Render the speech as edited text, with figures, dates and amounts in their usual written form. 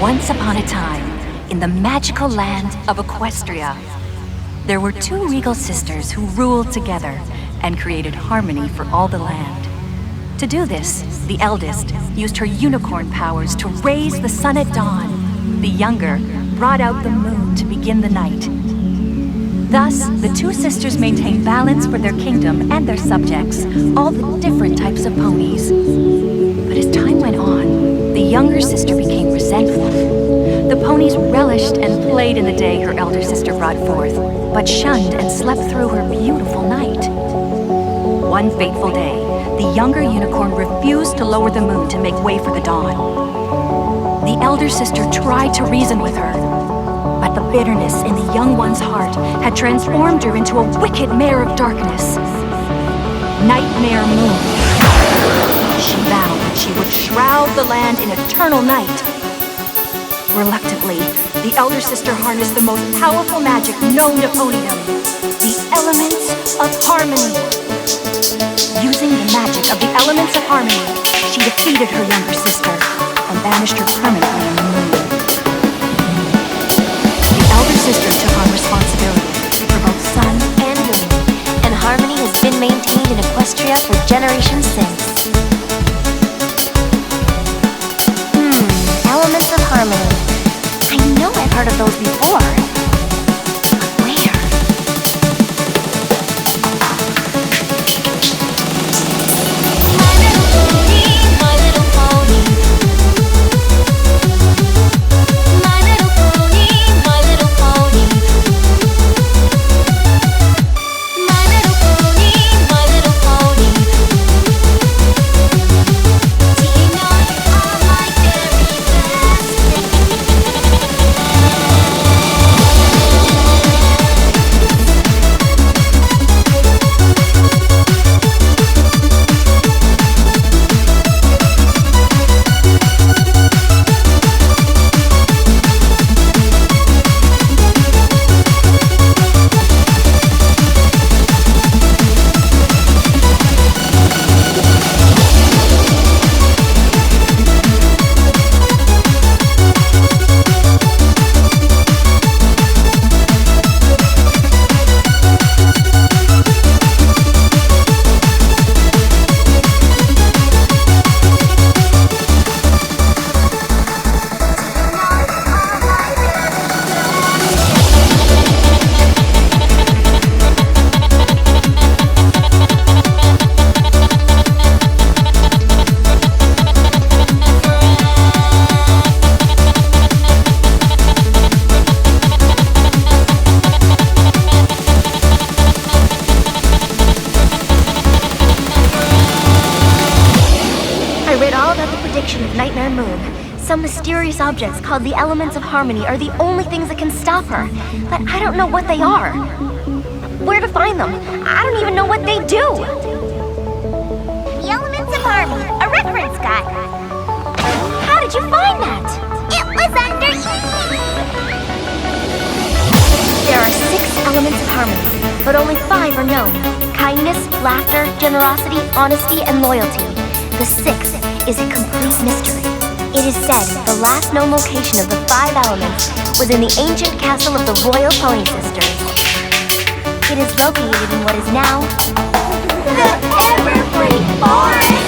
Once upon a time, in the magical land of Equestria, there were two regal sisters who ruled together and created harmony for all the land. To do this, the eldest used her unicorn powers to raise the sun at dawn. The younger brought out the moon to begin the night. Thus, the two sisters maintained balance for their kingdom and their subjects, all the different types of ponies. But as time went on, the younger sister became resentful. The ponies relished and played in the day her elder sister brought forth, but shunned and slept through her beautiful night. One fateful day, the younger unicorn refused to lower the moon to make way for the dawn. The elder sister tried to reason with her, but the bitterness in the young one's heart had transformed her into a wicked mare of darkness. Nightmare Moon. She vowed that she would shroud the land in eternal night. Reluctantly, the elder sister harnessed the most powerful magic known to ponydom, the elements of harmony. Using the magic of the elements of harmony, she defeated her younger sister and banished her permanently in the moon. The elder sister took on responsibility for both sun and moon, and harmony has been maintained in Equestria for generations since. Elements of harmony. I know I've heard of those before. But where? My little pony, my little pony. My little pony, my little pony. My little pony, my little pony. Do you know you are my very best? Of Nightmare Moon. Some mysterious objects called the Elements of Harmony are the only things that can stop her, but I don't know what they are. Where to find them? I don't even know what they do. The Elements of Harmony, a reference guide. How did you find that? It was under E! There are 6 Elements of Harmony, but only 5 are known. Kindness, laughter, generosity, honesty, and loyalty. The 6th is a complete mystery. It is said the last known location of the 5 elements was in the ancient castle of the Royal Pony Sisters. It is located in what is now the Everfree Forest.